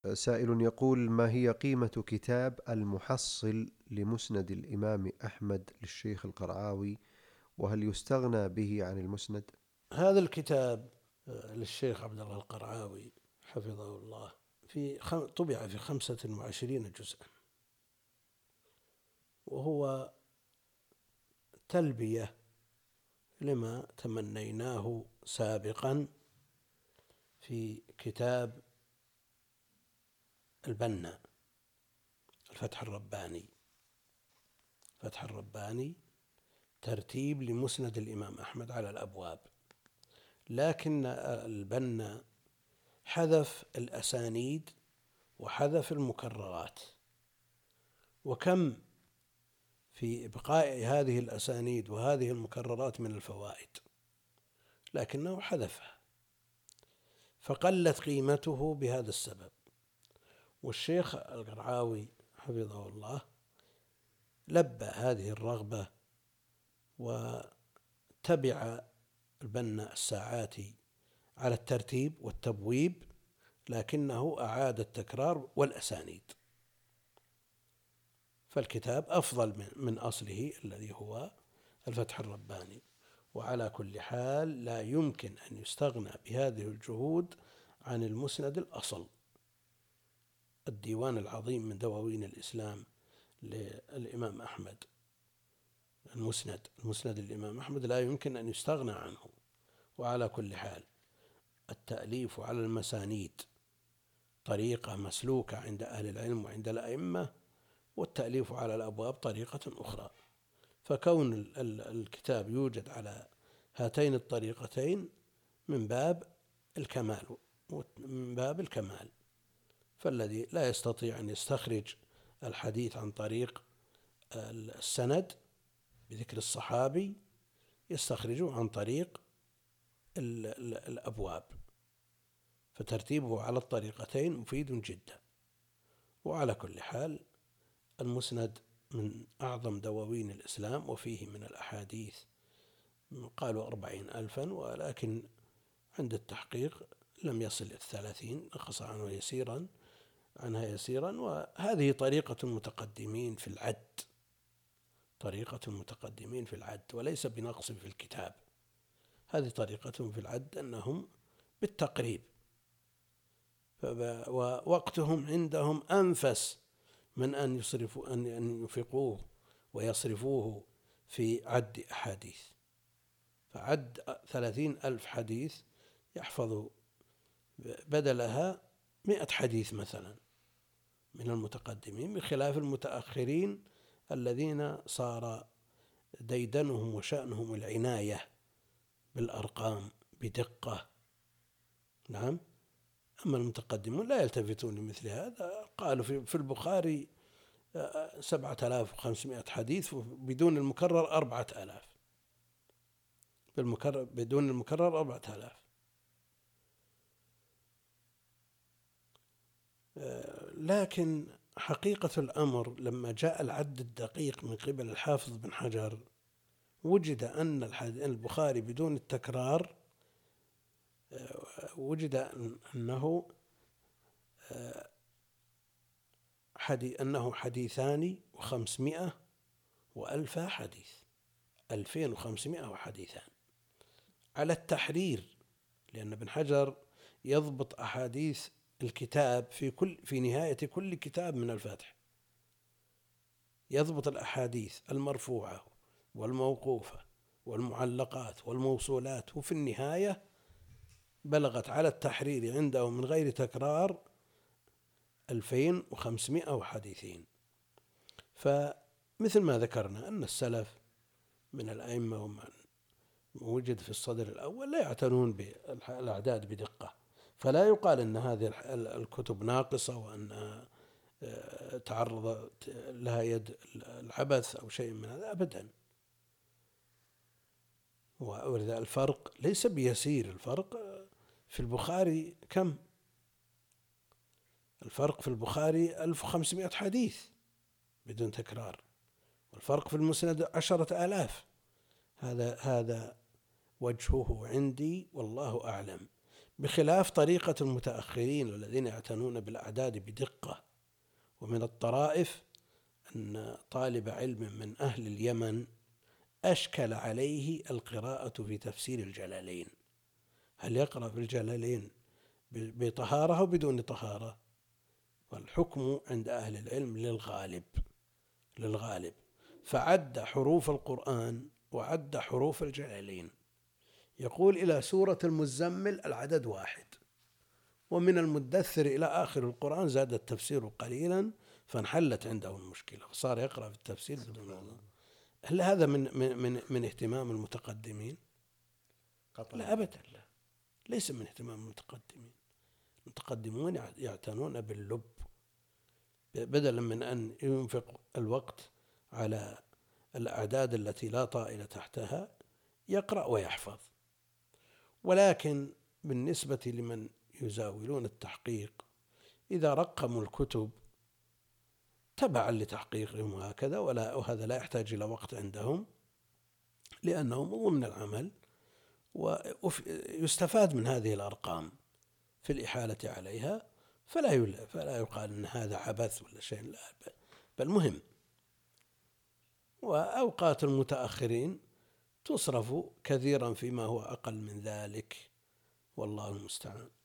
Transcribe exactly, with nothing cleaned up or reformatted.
سائل يقول: ما هي قيمة كتاب المحصل لمسند الإمام أحمد للشيخ القرعاوي، وهل يستغنى به عن المسند؟ هذا الكتاب للشيخ عبد الله القرعاوي حفظه الله في طبع في خمسة وعشرين جزءا، وهو تلبية لما تمنيناه سابقا في كتاب البنا الفتح الرباني. فتح الرباني ترتيب لمسند الإمام أحمد على الأبواب، لكن البنا حذف الأسانيد وحذف المكررات، وكم في إبقاء هذه الأسانيد وهذه المكررات من الفوائد، لكنه حذفها فقلت قيمته بهذا السبب. والشيخ القرعاوي حفظه الله لبى هذه الرغبة وتبع البنا الساعاتي على الترتيب والتبويب، لكنه أعاد التكرار والأسانيد، فالكتاب أفضل من أصله الذي هو الفتح الرباني. وعلى كل حال لا يمكن أن يستغنى بهذه الجهود عن المسند الأصل، الديوان العظيم من دواوين الإسلام للإمام أحمد. المسند المسند للإمام أحمد لا يمكن أن يستغنى عنه. وعلى كل حال التأليف على المسانيد طريقة مسلوكة عند أهل العلم وعند الأئمة، والتأليف على الأبواب طريقة أخرى، فكون الكتاب يوجد على هاتين الطريقتين من باب الكمال من باب الكمال فالذي لا يستطيع أن يستخرج الحديث عن طريق السند بذكر الصحابي يستخرجه عن طريق الأبواب، فترتيبه على الطريقتين مفيد جدا. وعلى كل حال المسند من أعظم دواوين الإسلام، وفيه من الأحاديث قالوا أربعين ألفا، ولكن عند التحقيق لم يصل الثلاثين، نقص عنه يسيرا عنها يسيرا. وهذه طريقة المتقدمين في العد، طريقة المتقدمين في العد وليس بنقص في الكتاب. هذه طريقتهم في العد أنهم بالتقريب، ووقتهم عندهم أنفس من أن يصرفوا أن ينفقوه ويصرفوه في عد أحاديث. فعد ثلاثين ألف حديث يحفظ بدلها مئة حديث مثلا من المتقدمين، بخلاف المتأخرين الذين صار ديدنهم وشأنهم العناية بالأرقام بدقة. نعم. أما المتقدمون لا يلتفتون لمثل هذا. قالوا في البخاري سبعة آلاف وخمسمائة حديث بدون المكرر أربعة آلاف، بالمكرر بدون المكرر أربعة آلاف. لكن حقيقة الأمر لما جاء العد الدقيق من قبل الحافظ بن حجر وجد أن البخاري بدون التكرار وجد أنه حديث أنه حديثان وخمسمائة وألف حديث، ألفين وخمسمائة حديثان على التحرير، لأن ابن حجر يضبط أحاديث الكتاب في كل في نهاية كل كتاب من الفتح، يضبط الأحاديث المرفوعة والموقوفة والمعلقات والموصولات، وفي النهاية بلغت على التحرير عنده من غير تكرار ألفين وخمسمائة حديثين. فمثل ما ذكرنا أن السلف من الأئمة ومن وجد في الصدر الأول لا يعتنون بالأعداد بدقة، فلا يقال أن هذه الكتب ناقصة وأن تعرض لها يد العبث أو شيء من هذا أبدا. ولذا الفرق ليس بيسير. الفرق في البخاري كم؟ الفرق في البخاري ألف وخمسمائة حديث بدون تكرار، والفرق في المسند عشرة آلاف. هذا هذا وجهه عندي والله أعلم. بخلاف طريقة المتأخرين الذين يعتنون بالأعداد بدقة. ومن الطرائف أن طالب علم من أهل اليمن أشكل عليه القراءة في تفسير الجلالين، هل يقرأ في الجلالين بطهارة أو بدون طهارة؟ والحكم عند أهل العلم للغالب للغالب فعد حروف القرآن وعد حروف الجلالين. يقول إلى سورة المزمل العدد واحد، ومن المدثر إلى آخر القرآن زاد التفسير قليلا فانحلت عنده المشكلة وصار يقرأ في التفسير بدون الله. هل هذا من من من, من اهتمام المتقدمين؟ لا أبدا، لا، ليس من اهتمام المتقدمين. المتقدمون يعتنون باللب، بدلا من أن ينفق الوقت على الأعداد التي لا طائل تحتها يقرأ ويحفظ. ولكن بالنسبة لمن يزاولون التحقيق، إذا رقموا الكتب تبعا لتحقيقهم وهكذا، ولا وهذا لا يحتاج إلى وقت عندهم لأنه ضمن العمل، ويستفاد من هذه الأرقام في الإحالة عليها، فلا فلا يقال أن هذا عبث ولا شيء، لا، بل مهم. وأوقات المتأخرين تصرف كثيرا فيما هو أقل من ذلك، والله المستعان.